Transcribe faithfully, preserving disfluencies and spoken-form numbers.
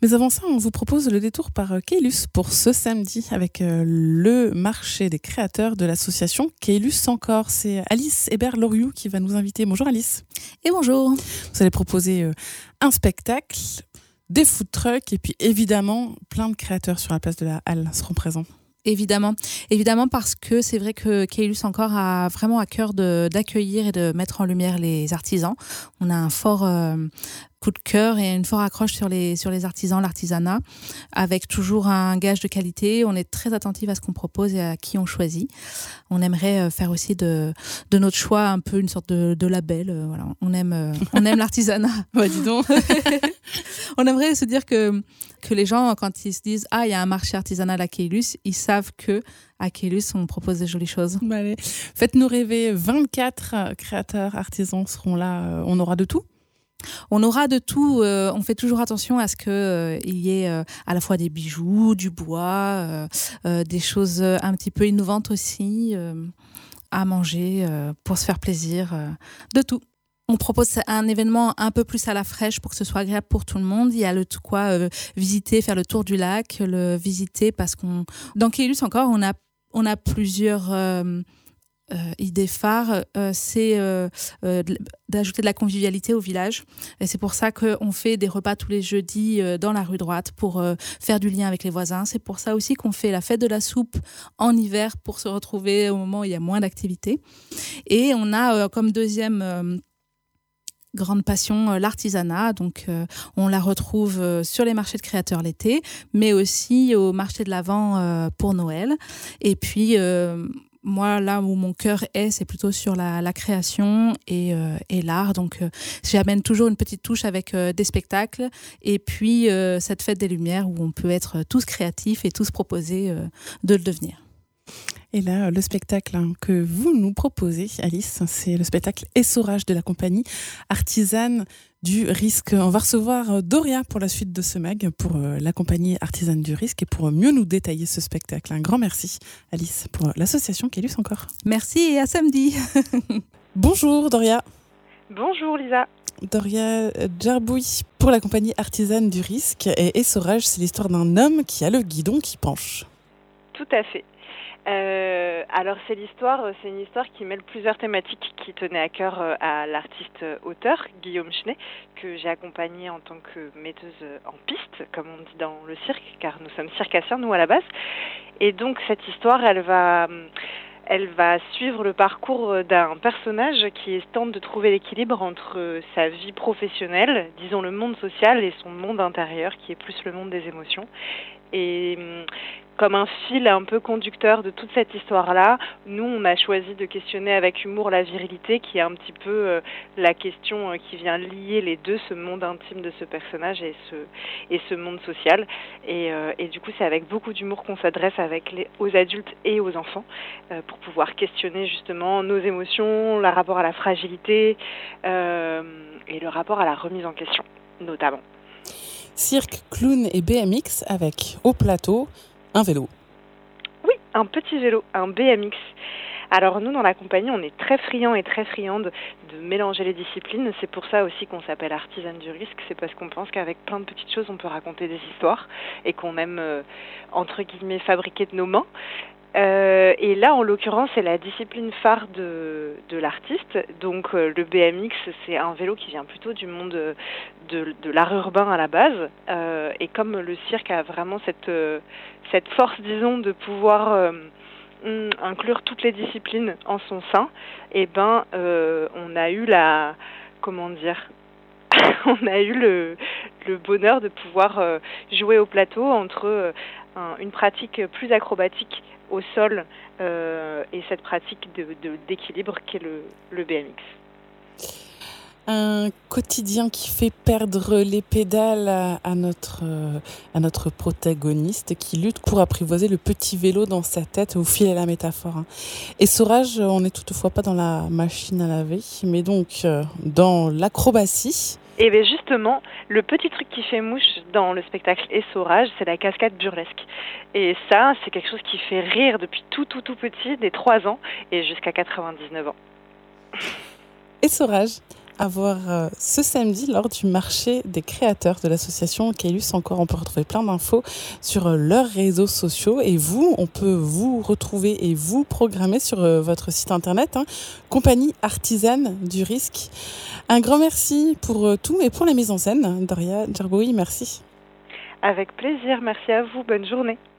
Mais avant ça, on vous propose le détour par Keylus pour ce samedi avec le marché des créateurs de l'association Keylus Encore. C'est Alice Hébert-Loriou qui va nous inviter. Bonjour Alice. Et bonjour. Vous allez proposer un spectacle, des food trucks et puis évidemment plein de créateurs sur la place de la Halle seront présents. Évidemment, évidemment parce que c'est vrai que Keylus Encore a vraiment à cœur de, d'accueillir et de mettre en lumière les artisans. On a un fort euh, coup de cœur et une forte accroche sur les, sur les artisans, l'artisanat, avec toujours un gage de qualité. On est très attentif à ce qu'on propose et à qui on choisit. On aimerait faire aussi de, de notre choix un peu une sorte de, de label. Voilà. On aime, on aime l'artisanat. Ouais, dis donc. On aimerait se dire que, que les gens, quand ils se disent « Ah, il y a un marché artisanal à Keylus », ils savent que à Keylus, on propose des jolies choses. Bah allez. Faites-nous rêver, vingt-quatre créateurs, artisans seront là. On aura de tout ? On aura de tout. Euh, on fait toujours attention à ce qu'il euh, y ait euh, à la fois des bijoux, du bois, euh, euh, des choses un petit peu innovantes aussi, euh, à manger, euh, pour se faire plaisir, euh, de tout. On propose un événement un peu plus à la fraîche pour que ce soit agréable pour tout le monde. Il y a le quoi euh, visiter, faire le tour du lac, le visiter parce qu'on dans Keylus Encore, on a on a plusieurs euh, euh, idées phares. Euh, c'est euh, euh, d'ajouter de la convivialité au village. Et c'est pour ça qu'on fait des repas tous les jeudis euh, dans la rue droite pour euh, faire du lien avec les voisins. C'est pour ça aussi qu'on fait la fête de la soupe en hiver pour se retrouver au moment où il y a moins d'activités. Et on a euh, comme deuxième euh, grande passion, euh, l'artisanat. Donc, euh, on la retrouve euh, sur les marchés de créateurs l'été, mais aussi au marché de l'Avent euh, pour Noël. Et puis, euh, moi, là où mon cœur est, c'est plutôt sur la, la création et, euh, et l'art. Donc, euh, j'amène toujours une petite touche avec euh, des spectacles. Et puis, euh, cette fête des Lumières où on peut être tous créatifs et tous proposer euh, de le devenir. Et là, le spectacle que vous nous proposez, Alice, c'est le spectacle Essorage de la compagnie artisane du risque. On va recevoir Doria pour la suite de ce mag, pour la compagnie artisane du risque et pour mieux nous détailler ce spectacle. Un grand merci, Alice, pour l'association Keylus Encore. Merci et à samedi. Bonjour, Doria. Bonjour, Lisa. Doria Djarbouy pour la compagnie artisane du risque. Et Essorage, c'est l'histoire d'un homme qui a le guidon qui penche. Tout à fait. Euh, alors c'est l'histoire, c'est une histoire qui mêle plusieurs thématiques qui tenaient à cœur à l'artiste auteur Guillaume Chenet, que j'ai accompagné en tant que metteuse en piste, comme on dit dans le cirque, car nous sommes circassiens nous à la base. Et donc cette histoire, elle va, elle va suivre le parcours d'un personnage qui tente de trouver l'équilibre entre sa vie professionnelle, disons le monde social, et son monde intérieur, qui est plus le monde des émotions. Et comme un fil un peu conducteur de toute cette histoire-là, nous, on a choisi de questionner avec humour la virilité, qui est un petit peu euh, la question euh, qui vient lier les deux, ce monde intime de ce personnage et ce, et ce monde social. Et, euh, et du coup, c'est avec beaucoup d'humour qu'on s'adresse avec les, aux adultes et aux enfants euh, pour pouvoir questionner justement nos émotions, le rapport à la fragilité euh, et le rapport à la remise en question, notamment. Cirque, clown et B M X avec, au plateau, un vélo. Oui, un petit vélo, un B M X. Alors nous, dans la compagnie, on est très friands et très friandes de mélanger les disciplines. C'est pour ça aussi qu'on s'appelle artisane du risque. C'est parce qu'on pense qu'avec plein de petites choses, on peut raconter des histoires et qu'on aime, euh, entre guillemets, fabriquer de nos mains. Euh, et là, en l'occurrence, c'est la discipline phare de, de l'artiste. Donc, euh, le B M X, c'est un vélo qui vient plutôt du monde de, de, de l'art urbain à la base. Euh, et comme le cirque a vraiment cette, euh, cette force, disons, de pouvoir euh, inclure toutes les disciplines en son sein, eh ben, euh, on a eu la, comment dire, on a eu le, le bonheur de pouvoir euh, jouer au plateau entre euh, un, une pratique plus acrobatique au sol euh, et cette pratique de, de, d'équilibre qu'est le, le B M X. Un quotidien qui fait perdre les pédales à, à, notre, euh, à notre protagoniste qui lutte pour apprivoiser le petit vélo dans sa tête, au fil à la métaphore. Hein. Essorage, on n'est toutefois pas dans la machine à laver, mais donc euh, dans l'acrobatie. Et bien justement, le petit truc qui fait mouche dans le spectacle Essorage, c'est la cascade burlesque. Et ça, c'est quelque chose qui fait rire depuis tout tout tout petit, des trois ans et jusqu'à quatre-vingt-dix-neuf ans. Essorage, à voir euh, ce samedi lors du marché des créateurs de l'association Caylus. Encore, on peut retrouver plein d'infos sur euh, leurs réseaux sociaux. Et vous, on peut vous retrouver et vous programmer sur euh, votre site internet, hein, Compagnie Artisane du Risque. Un grand merci pour euh, tout et pour la mise en scène. Doria Djerboui, merci. Avec plaisir, merci à vous, bonne journée.